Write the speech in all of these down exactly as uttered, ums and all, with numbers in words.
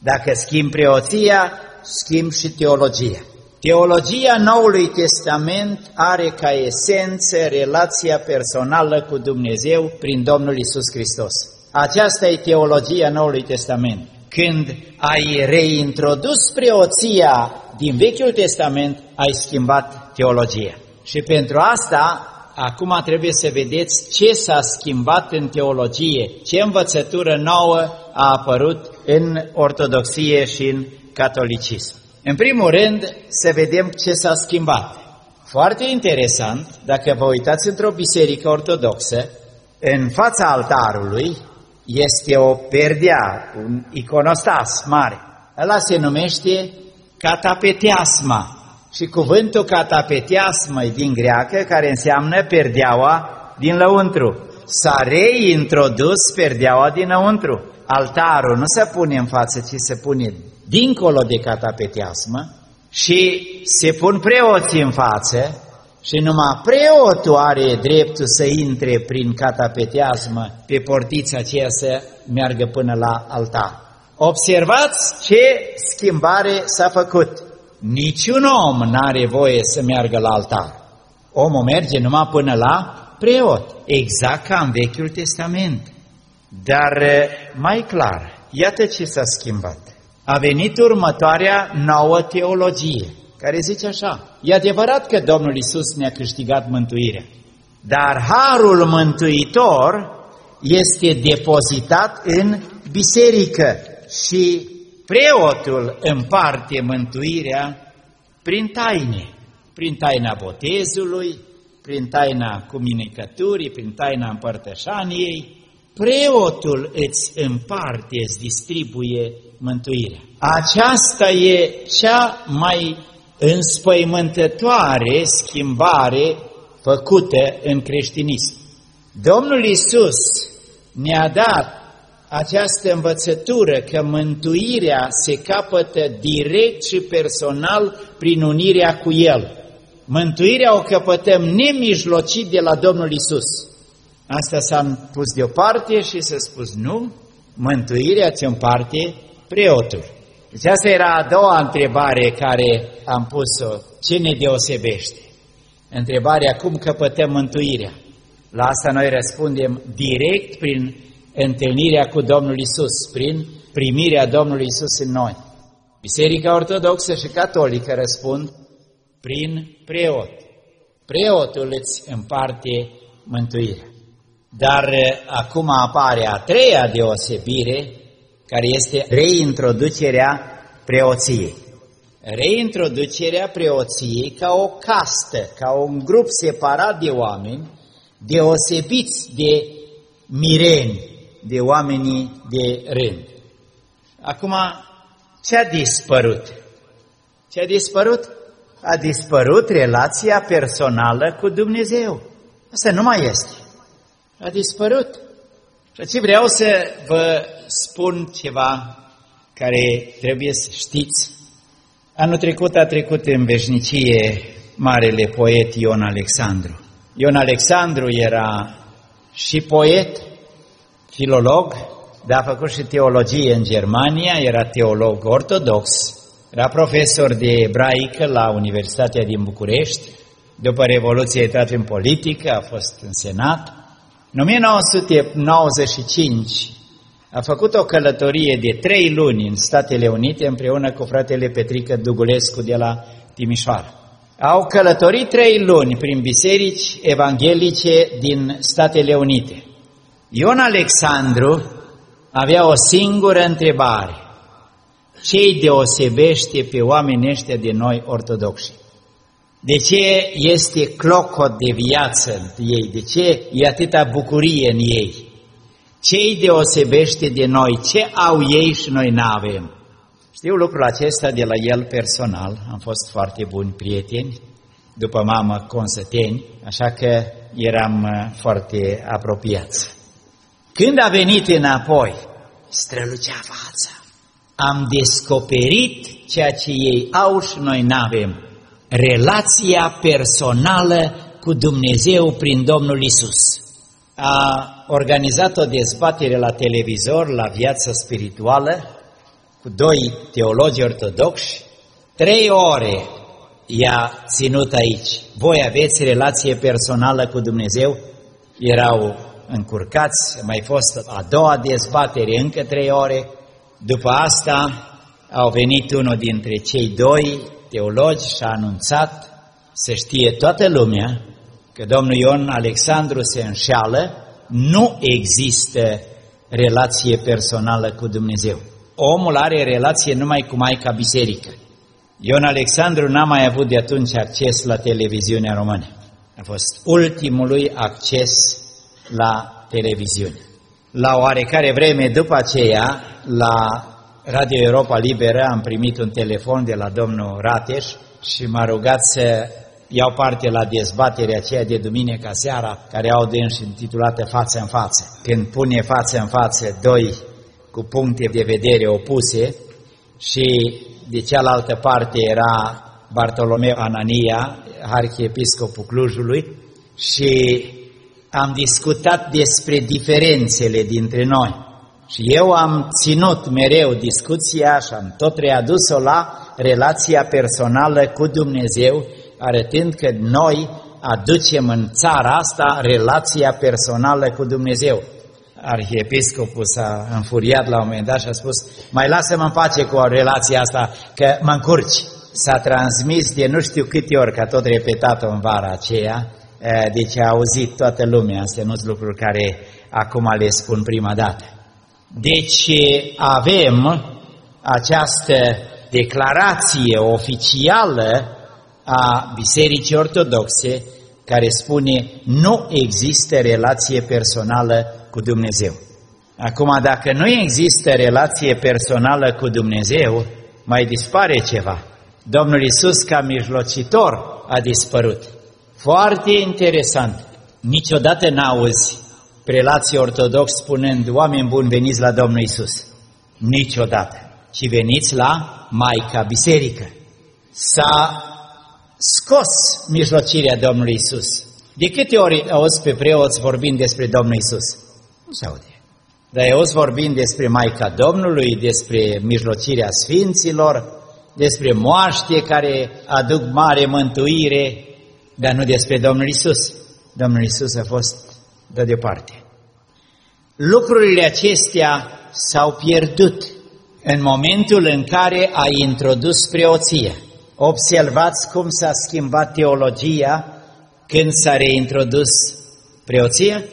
Dacă schimb preoția, schimb și teologia. Teologia Noului Testament are ca esență relația personală cu Dumnezeu prin Domnul Iisus Hristos. Aceasta e teologia Noului Testament. Când ai reintrodus preoția din Vechiul Testament, ai schimbat teologia. Și pentru asta, acum trebuie să vedeți ce s-a schimbat în teologie, ce învățătură nouă a apărut în ortodoxie și în catolicism. În primul rând, să vedem ce s-a schimbat. Foarte interesant, dacă vă uitați într-o biserică ortodoxă, în fața altarului este o perdea, un iconostas mare. Ăla se numește catapeteasma. Și cuvântul catapeteasmă e din greacă, care înseamnă perdeaua din lăuntru. S-a reintrodus perdeaua dinăuntru. Altarul nu se pune în față, ci se pune dincolo de catapeteasmă și se pun preoții în față și numai preotul are dreptul să intre prin catapeteasmă pe portița aceea să meargă până la altar. Observați ce schimbare s-a făcut. Niciun om n-are voie să meargă la altar. Omul merge numai până la preot, exact ca în Vechiul Testament. Dar mai clar, iată ce s-a schimbat. A venit următoarea nouă teologie, care zice așa: e adevărat că Domnul Iisus ne-a câștigat mântuirea, dar harul mântuitor este depozitat în biserică și preotul împarte mântuirea prin taine, prin taina botezului, prin taina cuminicăturii, prin taina împărtășaniei. Preotul îți împarte, îți distribuie mântuirea. Aceasta e cea mai înspăimântătoare schimbare făcută în creștinism. Domnul Iisus ne-a dat această învățătură că mântuirea se capătă direct și personal prin unirea cu El. Mântuirea o căpătăm nemijlocit de la Domnul Iisus. Asta s-a pus deoparte și s-a spus nu, mântuirea ți-o împarte preotul. Deci asta era a doua întrebare care am pus-o. Ce ne deosebește? Întrebarea cum căpătăm mântuirea. La asta noi răspundem direct prin întâlnirea cu Domnul Iisus, prin primirea Domnului Iisus în noi. Biserica Ortodoxă și Catolică răspund prin preot. Preotul îți împarte mântuirea. Dar acum apare a treia deosebire, care este reintroducerea preoției. Reintroducerea preoției ca o castă, ca un grup separat de oameni, deosebiți de mireni, de oamenii de rând. Acum, ce a dispărut? Ce a dispărut? A dispărut relația personală cu Dumnezeu. Asta nu mai este. A dispărut. Și aici vreau să vă spun ceva care trebuie să știți. Anul trecut a trecut în veșnicie marele poet Ion Alexandru. Ion Alexandru era și poet, filolog, dar a făcut și teologie în Germania, era teolog ortodox, era profesor de ebraică la Universitatea din București. După Revoluție a intrat în politică, a fost în Senat. În o mie nouă sute nouăzeci și cinci a făcut o călătorie de trei luni în Statele Unite împreună cu fratele Petrică Dugulescu de la Timișoara. Au călătorit trei luni prin biserici evanghelice din Statele Unite. Ion Alexandru avea o singură întrebare: ce-i deosebește pe oamenii ăștia de noi ortodoxi? De ce este clocot de viață în ei? De ce e atâta bucurie în ei? Ce-i deosebește de noi? Ce au ei și noi n-avem? Știu lucrul acesta de la el personal, am fost foarte buni prieteni, după mamă consăteni, așa că eram foarte apropiați. Când a venit înapoi, strălucea fața. Am descoperit ceea ce ei au și noi n-avem. Relația personală cu Dumnezeu prin Domnul Iisus. A organizat o dezbatere la televizor, la Viața Spirituală, cu doi teologi ortodoxi, trei ore i-a ținut aici. Voi aveți relație personală cu Dumnezeu? Erau încurcați, a mai fost a doua dezbatere, încă trei ore. După asta au venit unul dintre cei doi teologi și a anunțat să știe toată lumea că domnul Ion Alexandru se înșeală, nu există relație personală cu Dumnezeu. Omul are relație numai cu Maica Biserică. Ion Alexandru n-a mai avut de atunci acces la televiziunea română. A fost ultimul lui acces la televiziune. La oarecare vreme după aceea, la Radio Europa Liberă, am primit un telefon de la domnul Rateș și m-a rugat să iau parte la dezbaterea aceea de duminică seara, care au de înși intitulată Față în față. Când pune față în față doi cu puncte de vedere opuse și de cealaltă parte era Bartolomeu Anania, arhiepiscopul Clujului, și am discutat despre diferențele dintre noi. Și eu am ținut mereu discuția și am tot readus-o la relația personală cu Dumnezeu, arătând că noi aducem în țara asta relația personală cu Dumnezeu. Arhiepiscopul s-a înfuriat la un moment dat și a spus: mai lasă-mă în pace cu relația asta, că mă încurci. S-a transmis de nu știu câte ori, că a tot repetat-o în vara aceea, deci a auzit toată lumea, astea nu sunt lucruri care acum le spun prima dată. Deci avem această declarație oficială a Bisericii Ortodoxe care spune: nu există relație personală cu Dumnezeu. Acum, dacă nu există relație personală cu Dumnezeu, mai dispare ceva. Domnul Iisus ca mijlocitor a dispărut. Foarte interesant. Niciodată n-auzi prelații ortodoxi spunând: oameni buni, veniți la Domnul Iisus. Niciodată. Ci veniți la Maica Biserică. S-a scos mijlocirea Domnului Iisus. De câte ori auzi pe preoți vorbind despre Domnul Iisus? Nu se aude. Dar auzi vorbind despre Maica Domnului, despre mijlocirea Sfinților, despre moaște care aduc mare mântuire, dar nu despre Domnul Iisus. Domnul Iisus a fost de departe. Lucrurile acestea s-au pierdut în momentul în care a introdus preoția. Observați cum s-a schimbat teologia când s-a reintrodus preoția?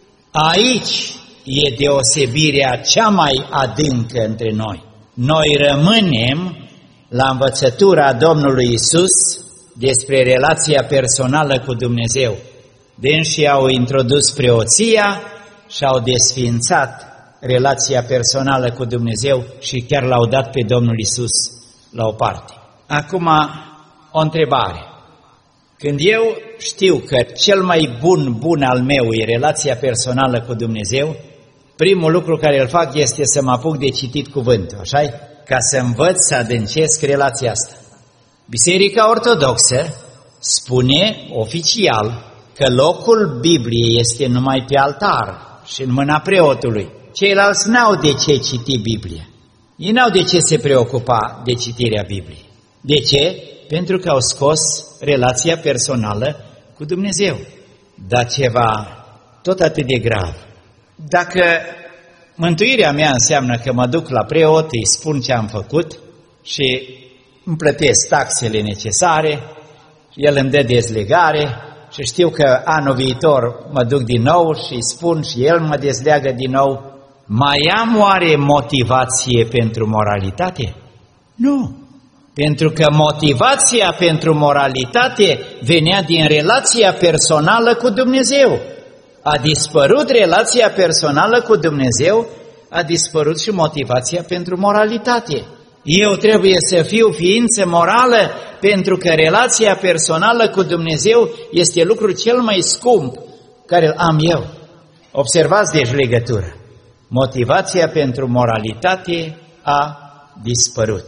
Aici e deosebirea cea mai adâncă între noi. Noi rămânem la învățătura Domnului Iisus despre relația personală cu Dumnezeu. Dânsii au introdus preoția și au desfințat relația personală cu Dumnezeu și chiar l-au dat pe Domnul Iisus la o parte. Acum, o întrebare. Când eu știu că cel mai bun bun al meu e relația personală cu Dumnezeu, primul lucru care îl fac este să mă apuc de citit cuvântul, așa-i? Ca să învăț să adâncesc relația asta. Biserica Ortodoxă spune oficial că locul Bibliei este numai pe altar și în mâna preotului. Ceilalți n-au de ce citi Biblia. Ei n-au de ce se preocupa de citirea Bibliei. De ce? Pentru că au scos relația personală cu Dumnezeu. Dar ceva tot atât de grav. Dacă mântuirea mea înseamnă că mă duc la preot, îi spun ce am făcut și îmi plătesc taxele necesare, el îmi dă dezlegare și știu că anul viitor mă duc din nou și îi spun și el mă dezleagă din nou, mai am oare motivație pentru moralitate? Nu. Pentru că motivația pentru moralitate venea din relația personală cu Dumnezeu. A dispărut relația personală cu Dumnezeu, a dispărut și motivația pentru moralitate. Eu trebuie să fiu ființă morală pentru că relația personală cu Dumnezeu este lucrul cel mai scump care îl am eu. Observați deci legătură. Motivația pentru moralitate a dispărut.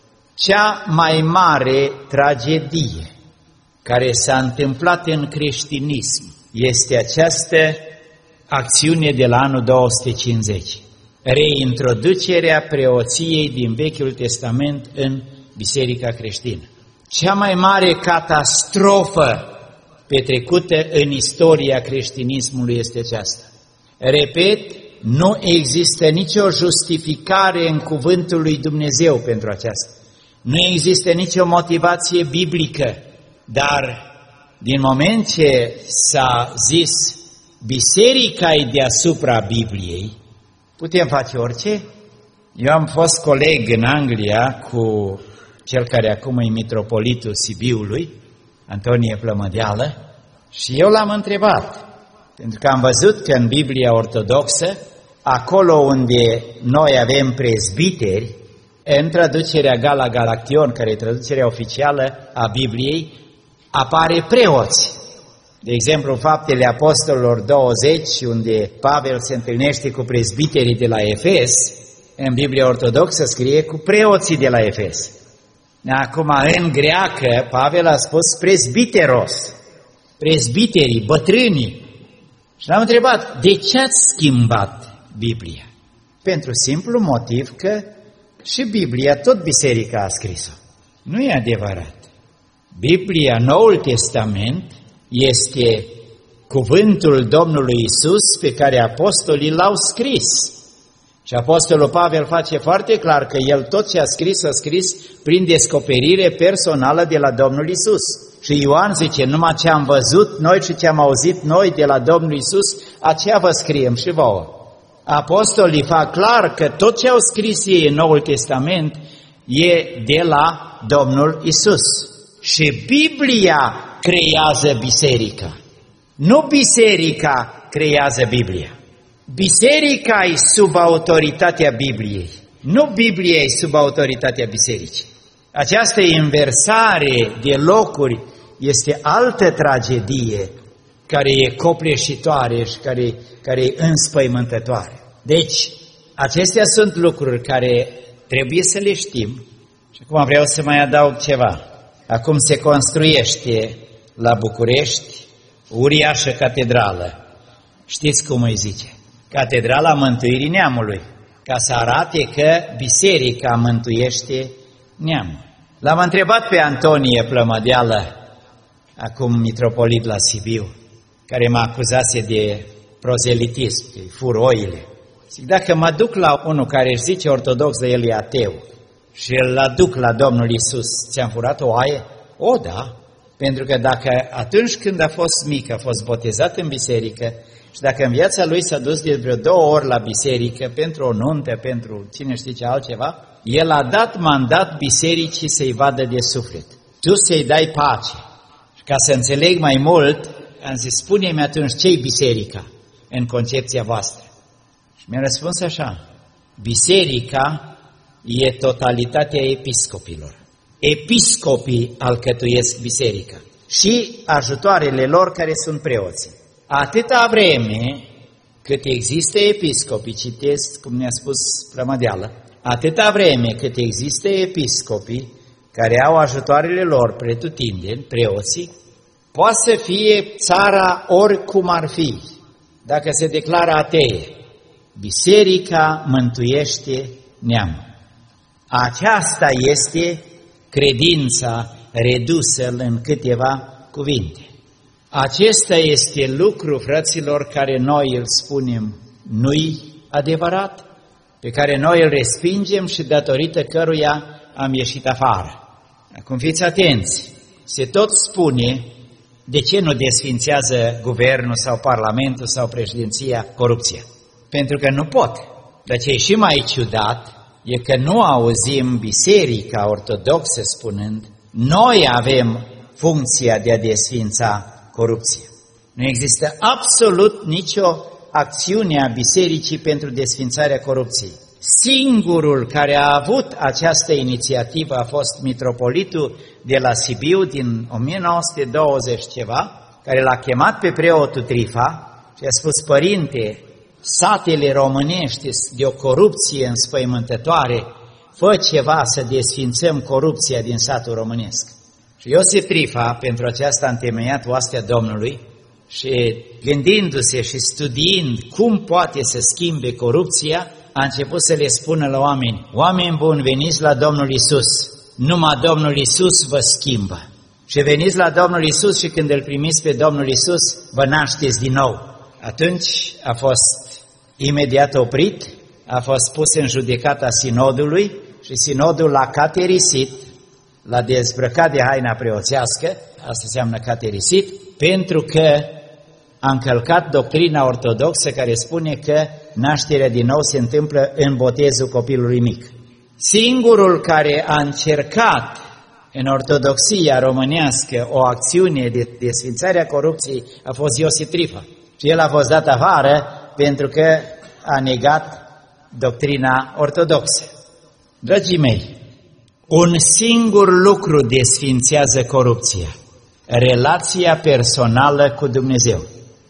Cea mai mare tragedie care s-a întâmplat în creștinism este această acțiune de la anul două sute cincizeci. reintroducerea preoției din Vechiul Testament în Biserica creștină. Cea mai mare catastrofă petrecută în istoria creștinismului este aceasta. Repet, nu există nicio justificare în cuvântul lui Dumnezeu pentru aceasta. Nu există nicio motivație biblică, dar din moment ce s-a zis biserica e deasupra Bibliei, putem face orice. Eu am fost coleg în Anglia cu cel care acum e mitropolitul Sibiului, Antonie Plămădeală, și eu l-am întrebat, pentru că am văzut că în Biblia ortodoxă, acolo unde noi avem prezbiteri, în traducerea Gala Galaction, care e traducerea oficială a Bibliei, apare preoți. De exemplu, Faptele Apostolilor douăzeci, unde Pavel se întâlnește cu prezbiterii de la Efes, în Biblia ortodoxă scrie cu preoții de la Efes. Acum, în greacă, Pavel a spus prezbiteros, prezbiterii, bătrânii. Și l-am întrebat, de ce ați schimbat Biblia? Pentru simplu motiv că și Biblia, tot biserica a scris-o. Nu e adevărat. Biblia, Noul Testament, este cuvântul Domnului Isus pe care apostolii l-au scris. Și apostolul Pavel face foarte clar că el tot ce a scris, a scris prin descoperire personală de la Domnul Isus. Și Ioan zice, numai ce am văzut noi și ce am auzit noi de la Domnul Isus, aceea vă scriem și vouă. Apostolii fac clar că tot ce au scris ei în Noul Testament e de la Domnul Isus. Și Biblia creează biserica. Nu biserica creează Biblia. Biserica e sub autoritatea Bibliei. Nu Biblia e sub autoritatea bisericii. Această inversare de locuri este altă tragedie care e copleșitoare și care, care e înspăimântătoare. Deci, acestea sunt lucruri care trebuie să le știm. Și acum vreau să mai adaug ceva. Acum se construiește la București uriașă catedrală. Știți cum îi zice? Catedrala Mântuirii Neamului, ca să arate că biserica mântuiește neamul. L-am întrebat pe Antonie Plămădeală, acum mitropolit la Sibiu, care mă acuzase de prozelitism, că fur oile. Zic, dacă mă duc la unul care își zice ortodox, de el e ateu, și îl aduc la Domnul Iisus, ți-am furat o oaie? O, da, pentru că dacă atunci când a fost mic, a fost botezat în biserică, și dacă în viața lui s-a dus de vreo două ori la biserică, pentru o nuntă, pentru cine știe ce altceva, el a dat mandat bisericii să-i vadă de suflet. Tu să-i dai pace. Și ca să înțeleg mai mult, am zis, spune-mi atunci ce-i biserica în concepția voastră. Și mi-a răspuns așa, biserica e totalitatea episcopilor. Episcopii alcătuiesc biserica și ajutoarele lor care sunt preoții. Atâta vreme cât există episcopii, citesc cum ne-a spus Plămădeală, atâta vreme cât există episcopii care au ajutoarele lor pretutindeni, preoții, poate să fie țara oricum ar fi, dacă se declară atee. Biserica mântuiește neamul. Aceasta este credința redusă în câteva cuvinte. Acesta este lucru, fraților, care noi îl spunem nu-i adevărat, pe care noi îl respingem și datorită căruia am ieșit afară. Acum fiți atenți, se tot spune de ce nu desfințează guvernul sau parlamentul sau președinția corupția. Pentru că nu pot. Dar ce e și mai ciudat e că nu auzim biserica ortodoxă spunând noi avem funcția de a desfința corupție. Nu există absolut nicio acțiune a bisericii pentru desfințarea corupției. Singurul care a avut această inițiativă a fost mitropolitul de la Sibiu din o mie nouă sute douăzeci ceva, care l-a chemat pe preotul Trifa și a spus, părinte, satele românești de o corupție înspăimântătoare, fă ceva să desfințăm corupția din satul românesc. Și Iosif Trifa, pentru aceasta a întemeiat oastea Domnului și gândindu-se și studiind cum poate să schimbe corupția, a început să le spună la oameni: oameni buni, veniți la Domnul Iisus, numai Domnul Iisus vă schimbă. Și veniți la Domnul Iisus și când îl primiți pe Domnul Iisus, vă nașteți din nou. Atunci a fost imediat oprit, a fost pus în judecata sinodului și sinodul l-a caterisit, l-a dezbrăcat de haina preoțească, asta înseamnă caterisit, pentru că a încălcat doctrina ortodoxă care spune că nașterea din nou se întâmplă în botezul copilului mic. Singurul care a încercat în ortodoxia românească o acțiune de desfințare a corupției a fost Iosif Trifa. Și el a fost dat afară pentru că a negat doctrina ortodoxă. Dragii mei, un singur lucru desfințează corupția: relația personală cu Dumnezeu.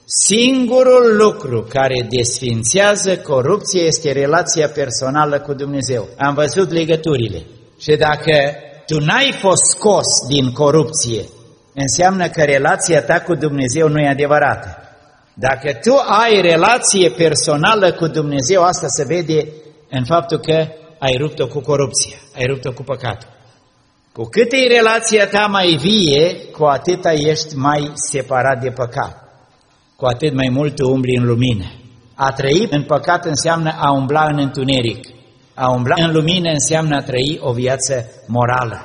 Singurul lucru care desfințează corupția este relația personală cu Dumnezeu. Am văzut legăturile. Și dacă tu n-ai fost scos din corupție, înseamnă că relația ta cu Dumnezeu nu e adevărată. Dacă tu ai relație personală cu Dumnezeu, asta se vede în faptul că ai rupt-o cu corupția, ai rupt-o cu păcatul. Cu cât e relația ta mai vie, cu atâta ești mai separat de păcat. Cu atât mai mult tu umbli în lumină. A trăi în păcat înseamnă a umbla în întuneric. A umbla în lumină înseamnă a trăi o viață morală.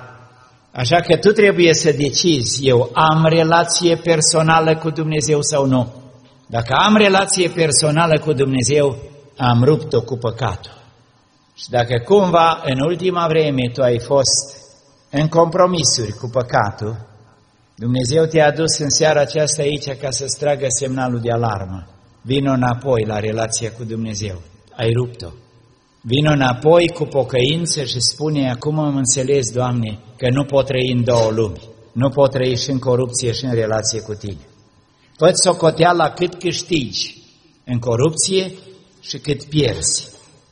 Așa că tu trebuie să decizi: eu am relație personală cu Dumnezeu sau nu? Dacă am relație personală cu Dumnezeu, am rupt-o cu păcatul. Și dacă cumva în ultima vreme tu ai fost în compromisuri cu păcatul, Dumnezeu te-a adus în seara aceasta aici ca să-ți tragă semnalul de alarmă. Vino înapoi la relația cu Dumnezeu. Ai rupt-o. Vino înapoi cu pocăință și spune: acum am înțeles, Doamne, că nu pot trăi în două lumi. Nu pot trăi și în corupție și în relație cu Tine. Fă-ți socoteala cât câștigi în corupție și cât pierzi.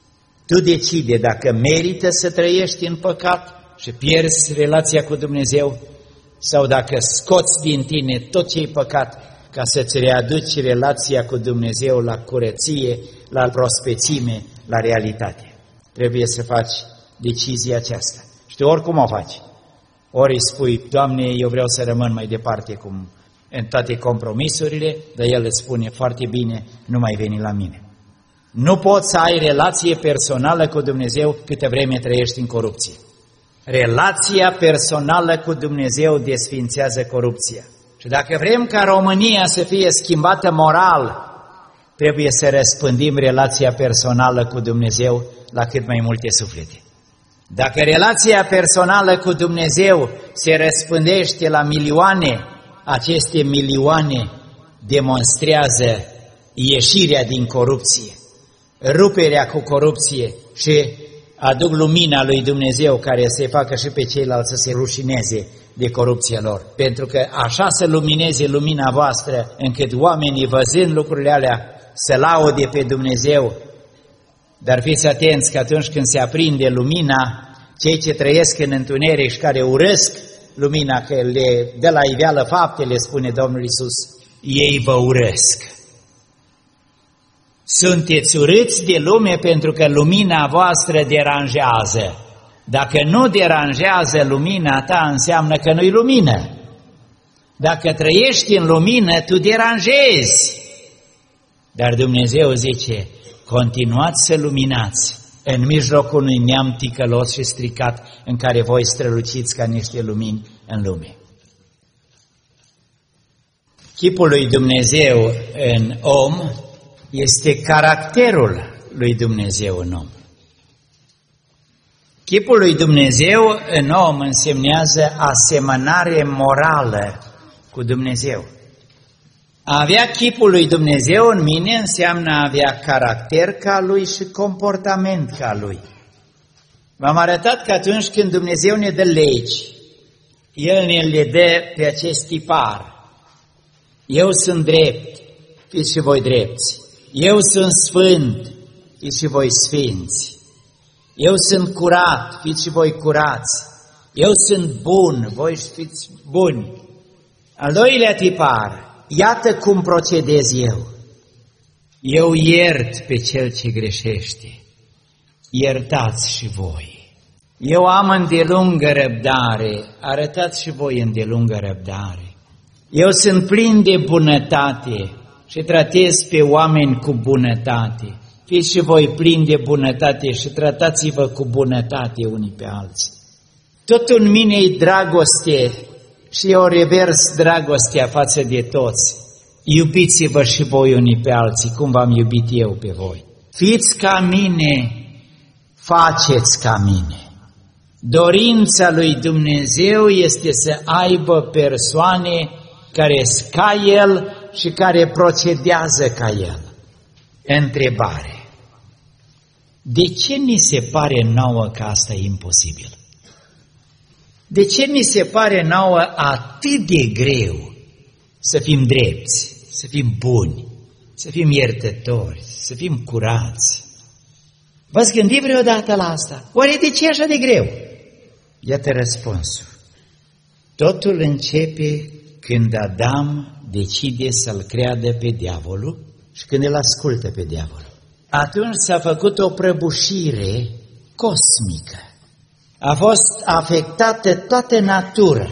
Tu decide dacă merită să trăiești în păcat și pierzi relația cu Dumnezeu, sau dacă scoți din tine tot ce-i păcat ca să-ți readuci relația cu Dumnezeu la curăție, la prospețime, la realitate. Trebuie să faci decizia aceasta. Și tu oricum o faci. Ori îi spui: Doamne, eu vreau să rămân mai departe cum în toate compromisurile, dar El îți spune: foarte bine, nu mai veni la mine. Nu poți să ai relație personală cu Dumnezeu câtă vreme trăiești în corupție. Relația personală cu Dumnezeu desfințează corupția. Și dacă vrem ca România să fie schimbată moral, trebuie să răspândim relația personală cu Dumnezeu la cât mai multe suflete. Dacă relația personală cu Dumnezeu se răspândește la milioane, aceste milioane demonstrează ieșirea din corupție, ruperea cu corupție și aduc lumina lui Dumnezeu care să-i facă și pe ceilalți să se rușineze de corupția lor. Pentru că așa să lumineze lumina voastră, încât oamenii, văzând lucrurile alea, să laude pe Dumnezeu. Dar fiți atenți că atunci când se aprinde lumina, cei ce trăiesc în întuneric și care urăsc lumina, că le dă la iveală faptele, spune Domnul Iisus, ei vă urăsc. Sunteți urâți de lume pentru că lumina voastră deranjează. Dacă nu deranjează lumina ta, înseamnă că nu-i lumină. Dacă trăiești în lumină, tu deranjezi. Dar Dumnezeu zice: continuați să luminați în mijlocul unui neam ticălos și stricat în care voi străluciți ca niște lumini în lume. Chipul lui Dumnezeu în om este caracterul lui Dumnezeu în om. Chipul lui Dumnezeu în om însemnează asemănare morală cu Dumnezeu. A avea chipul lui Dumnezeu în mine înseamnă a avea caracter ca Lui și comportament ca Lui. V-am arătat că atunci când Dumnezeu ne dă legi, El ne le dă pe acest tipar. Eu sunt drept, fiți și voi drepți. Eu sunt sfânt, fiți și voi sfinți. Eu sunt curat, fiți și voi curați. Eu sunt bun, voi fiți buni. Al doilea tipar: iată cum procedez eu. Eu iert pe cel ce greșește. iertați și voi. Eu am îndelungă răbdare, arătați și voi îndelungă răbdare. Eu sunt plin de bunătate și tratez pe oameni cu bunătate. Fiți și voi plini de bunătate și tratați-vă cu bunătate unii pe alții. Tot în mine e dragoste și eu revers dragostea față de toți. Iubiți-vă și voi unii pe alții, cum v-am iubit eu pe voi. Fiți ca mine, faceți ca mine. Dorința lui Dumnezeu este să aibă persoane care sunt ca El și care procedează ca El. Întrebare. De ce ni se pare nouă că asta e imposibil? De ce ni se pare nouă atât de greu să fim drepți, să fim buni, să fim iertători, să fim curați? V-ați gândit vreodată la asta? Oare de ce e așa de greu? Iată răspunsul. Totul începe când Adam decide să-l creadă pe diavolul și când îl ascultă pe diavolul. Atunci s-a făcut o prăbușire cosmică. A fost afectată toată natura.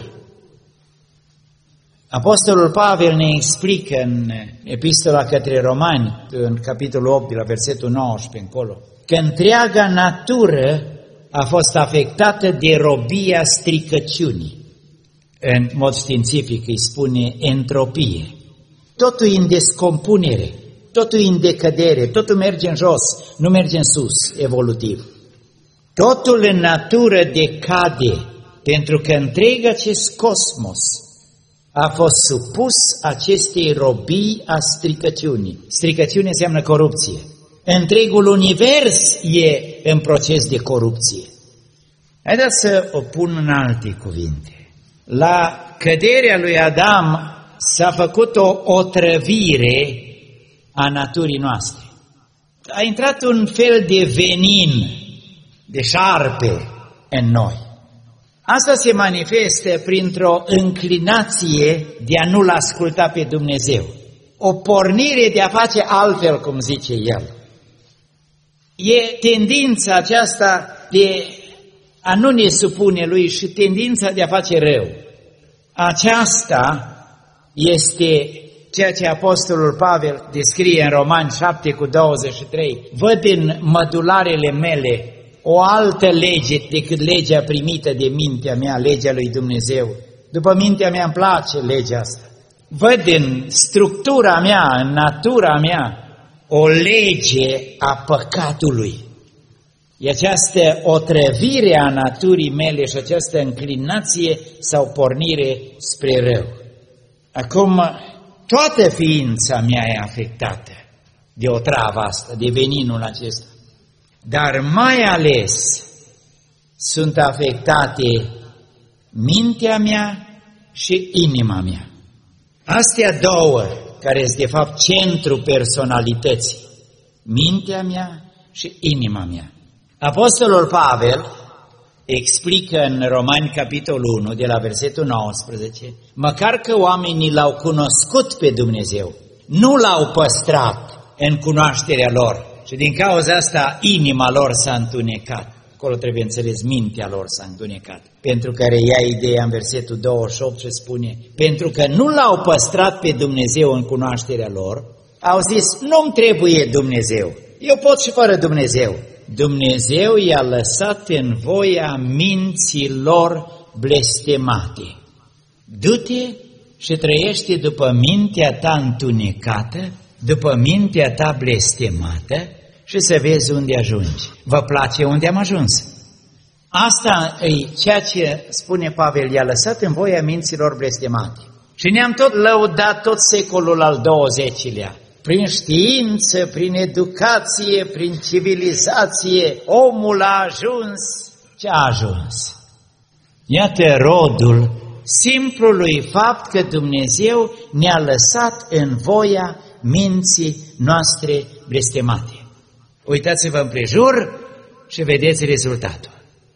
Apostolul Pavel ne explică în epistola către Romani, în capitolul opt, de la versetul nouăsprezece încolo, că întreaga natură a fost afectată de robia stricăciunii. În mod științific îi spune entropie. Totul e în descompunere, totul e în decădere, totul merge în jos, nu merge în sus, evolutiv. Totul în natură decade, pentru că întreg acest cosmos a fost supus acestei robii a stricăciunii. Stricăciune înseamnă corupție. Întregul univers e în proces de corupție. Haideți să o pun în alte cuvinte. La căderea lui Adam s-a făcut o otrăvire a naturii noastre. A intrat un fel de venin, de șarpe în noi. Asta se manifestă printr-o înclinație de a nu-L asculta pe Dumnezeu. O pornire de a face altfel, cum zice El. E tendința aceasta de a nu ne supune Lui și tendința de a face rău. Aceasta este ceea ce Apostolul Pavel descrie în Romani șapte cu douăzeci și trei. Văd în mădularele mele o altă lege decât legea primită de mintea mea, legea lui Dumnezeu. După mintea mea îmi place legea asta. Văd în structura mea, în natura mea, o lege a păcatului. E această otrăvire a naturii mele și această înclinație sau pornire spre rău. Acum, toată ființa mea e afectată de otravă asta, de veninul acesta. Dar mai ales sunt afectate mintea mea și inima mea. Astea două, care sunt de fapt centrul personalității, mintea mea și inima mea. Apostolul Pavel explică în Romani capitolul unu, de la versetul nouăsprezece, măcar că oamenii l-au cunoscut pe Dumnezeu, nu l-au păstrat în cunoașterea lor și din cauza asta inima lor s-a întunecat. Acolo trebuie înțeles, mintea lor s-a întunecat. Pentru că reia ideea în versetul douăzeci și opt și spune, pentru că nu l-au păstrat pe Dumnezeu în cunoașterea lor, au zis, nu-mi trebuie Dumnezeu, eu pot și fără Dumnezeu. Dumnezeu i-a lăsat în voia minții lor blestemate. Du-te și trăiește după mintea ta întunecată, după mintea ta blestemată și să vezi unde ajungi. Vă place unde am ajuns? Asta e ceea ce spune Pavel, i-a lăsat în voia minților blestemate. Și ne-am tot lăudat tot secolul al douăzecilea. Prin știință, prin educație, prin civilizație, omul a ajuns. Ce a ajuns? Iată rodul simplului fapt că Dumnezeu ne-a lăsat în voia minții noastre blestemate. Uitați-vă împrejur și vedeți rezultatul.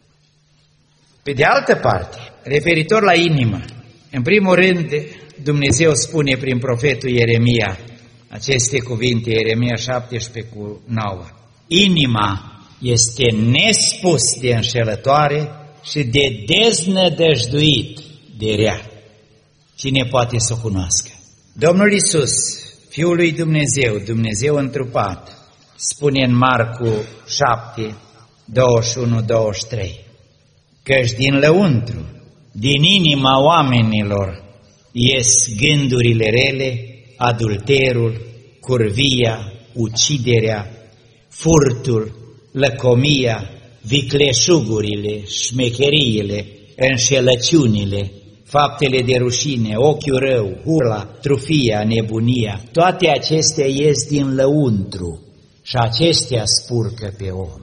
Pe de altă parte, referitor la inimă, în primul rând Dumnezeu spune prin profetul Ieremia aceste cuvinte, Ieremia șaptesprezece cu nouă. Inima este nespus de înșelătoare și de deznădăjduit de rea. Cine poate să o cunoască? Domnul Iisus, Fiul lui Dumnezeu, Dumnezeu întrupat, spune în Marcu șapte, douăzeci și unu douăzeci și trei, căci din lăuntru, din inima oamenilor, ies gândurile rele, adulterul, curvia, uciderea, furtul, lăcomia, vicleșugurile, șmecheriile, înșelăciunile, faptele de rușine, ochiul rău, hurla, trufia, nebunia, toate acestea ies din lăuntru și acestea spurcă pe om.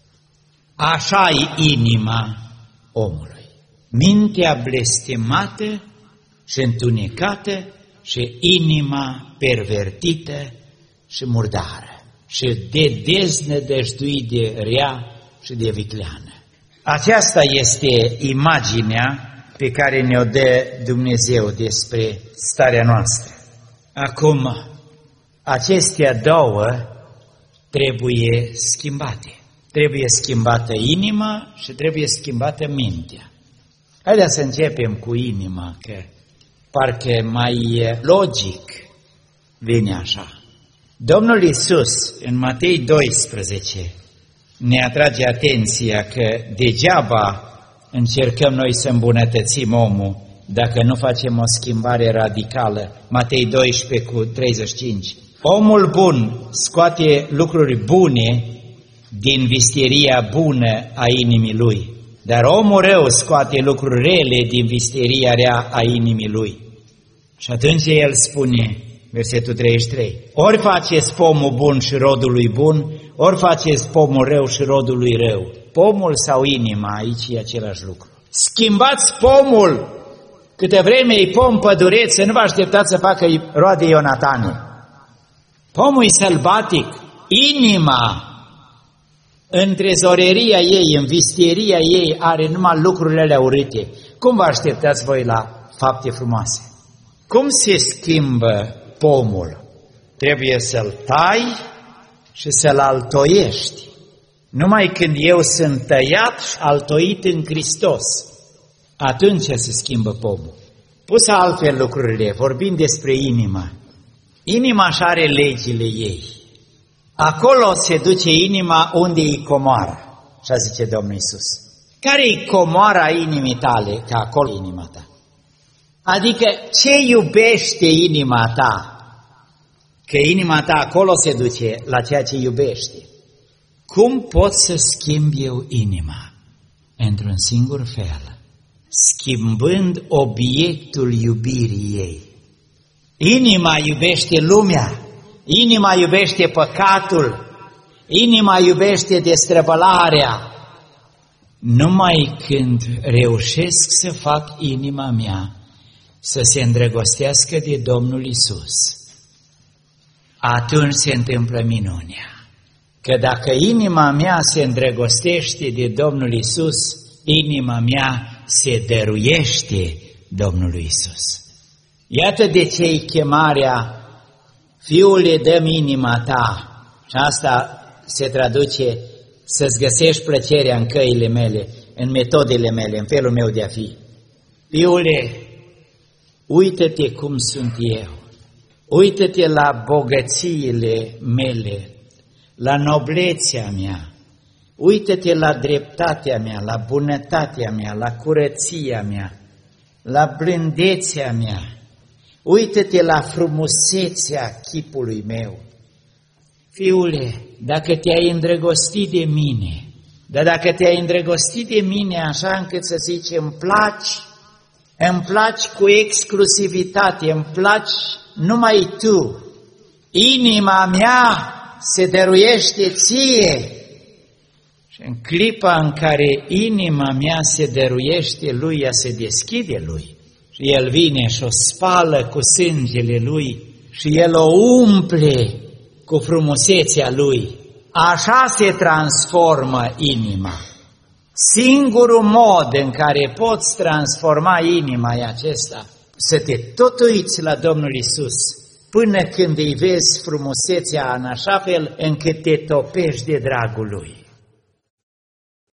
Așa-i inima omului. Mintea blestemată și întunecată și inima pervertită și murdară și de deznădăjduit de rea și de vicleană. Aceasta este imaginea pe care ne-o dă Dumnezeu despre starea noastră. Acum, acestea două trebuie schimbate. Trebuie schimbată inima și trebuie schimbată mintea. Haideți să începem cu inima, că parcă mai logic vine așa. Domnul Iisus, în Matei doisprezece, ne atrage atenția că degeaba încercăm noi să îmbunătățim omul dacă nu facem o schimbare radicală. Matei doisprezece cu treizeci și cinci. Omul bun scoate lucruri bune din vistieria bună a inimii lui, dar omul rău scoate lucruri rele din vistieria rea a inimii lui. Și atunci el spune, versetul treizeci și trei, ori faceți pomul bun și rodul lui bun, ori faceți pomul rău și rodul lui rău. Pomul sau inima, aici e același lucru. Schimbați pomul, câte vreme e pom pădureț, să nu vă așteptați să facă roade Ionatane. Pomul e sălbatic, inima, în trezoreria ei, în vistieria ei, are numai lucrurile alea urâte. Cum vă așteptați voi la fapte frumoase? Cum se schimbă pomul? Trebuie să-l tai și să-l altoiești. Numai când eu sunt tăiat și altoit în Hristos, atunci se schimbă pomul. Pus altfel lucrurile, vorbim despre inima. Inima și are legile ei. Acolo se duce inima unde e comoara, așa zice Domnul Iisus. Care e comoara inimii tale, că acolo e inima ta? Adică ce iubește inima ta? Că inima ta acolo se duce la ceea ce iubește. Cum pot să schimb eu inima? Într-un singur fel, schimbând obiectul iubirii ei. Inima iubește lumea, inima iubește păcatul, inima iubește destrăbălarea. Numai când reușesc să fac inima mea să se îndrăgostească de Domnul Iisus, atunci se întâmplă minunea. Că dacă inima mea se îndrăgostește de Domnul Iisus, inima mea se dăruiește Domnului Iisus. Iată de ce-i chemarea, Fiule, dă-mi inima ta. Și asta se traduce să-ți găsești plăcerea în căile mele, în metodele mele, în felul meu de a fi. Fiule, uită-te cum sunt eu, uită-te la bogățiile mele, la noblețea mea, uită-te la dreptatea mea, la bunătatea mea, la curăția mea, la blândețea mea, uită-te la frumusețea chipului meu. Fiule, dacă te-ai îndrăgostit de mine, dar dacă te-ai îndrăgostit de mine așa încât să zici îmi placi, îmi placi cu exclusivitate, îmi placi numai tu, inima mea se dăruiește ție. Și în clipa în care inima mea se dăruiește lui, ea se deschide lui. Și el vine și o spală cu sângele lui și el o umple cu frumusețea lui. Așa se transformă inima. Singurul mod în care poți transforma inima e acesta, să te tot uiți la Domnul Iisus, până când îi vezi frumusețea în așa fel încât te topești de dragul Lui.